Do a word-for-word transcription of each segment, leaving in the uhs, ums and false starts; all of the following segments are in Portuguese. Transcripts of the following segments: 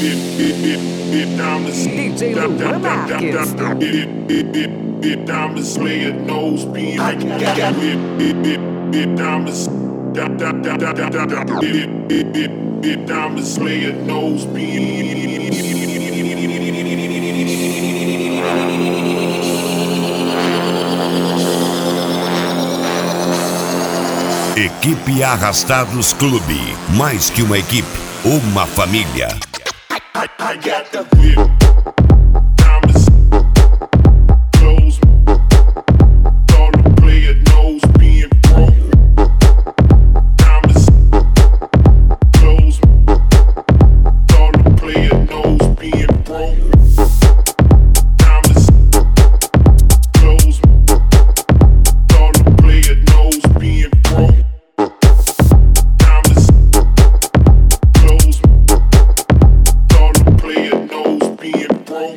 D J Luan Marques. Diamonds lay at nose beam. I got diamonds. Diamonds lay at nose beam. Equipe Arrastados Clube. Mais que uma equipe, uma família. I, I got the whip. Diamonds. Close. All the player knows being broke. Diamonds. Close. All the player knows being broke. Diamonds. Close. All the player knows being broke. Diamonds. Close. All the player knows being broke.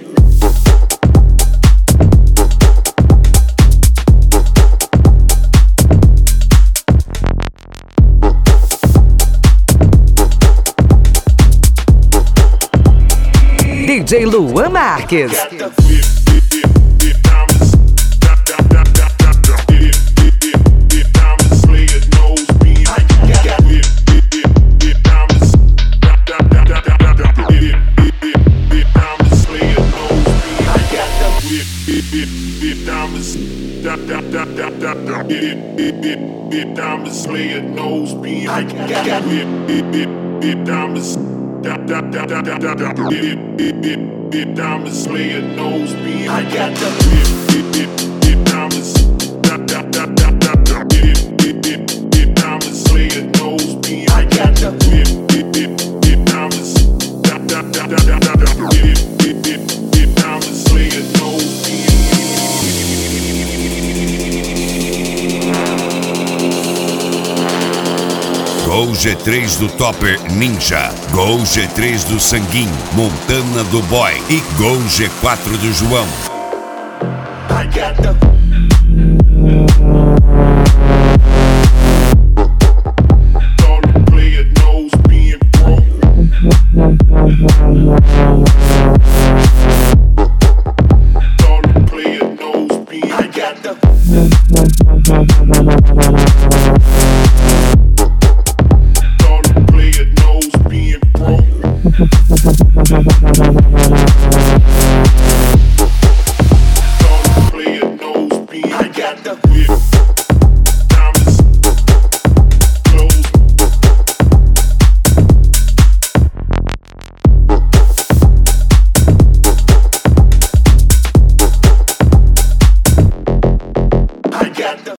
D J Luan Marques. Got the whip, whip, whip, whip, diamonds. Dap, dap, dap, dap, dap, dap. Whip, whip, whip, whip, diamonds. Lay at nose beam. I got whip, whip, whip, whip, diamonds. Dap, dap, dap, dap, dap, dap, dap. Whip, whip, whip, whip, diamonds. Lay at nose beam. I got the whip, whip, whip, whip, diamonds. Dap, dap, dap, dap, dap, dap. Whip, whip, whip, whip, diamonds. Lay at nose beam. I got whip, whip, whip, whip, diamonds. Dap, dap, dap, dap, dap, dap, dap. Whip, whip, whip, whip, diamonds. Lay at nose beam. I got the whip, whip, whip, whip, diamonds. Dap, dap, dap, dap, dap, dap. Whip, whip, whip, whip, diamonds. Lay at nose beam. I got the whip, whip, whip, whip, diamonds. Dap, dap, dap, dap, dap, dap, dap. Whip, whip, whip, whip, diamonds. Lay at nose beam. Gol G três do Topper Ninja, Gol G três do Sanguinho, Montana do Boy e Gol G quatro do João. I got the all the player knows being broke. All the player knows being I got the all the player knows being broke.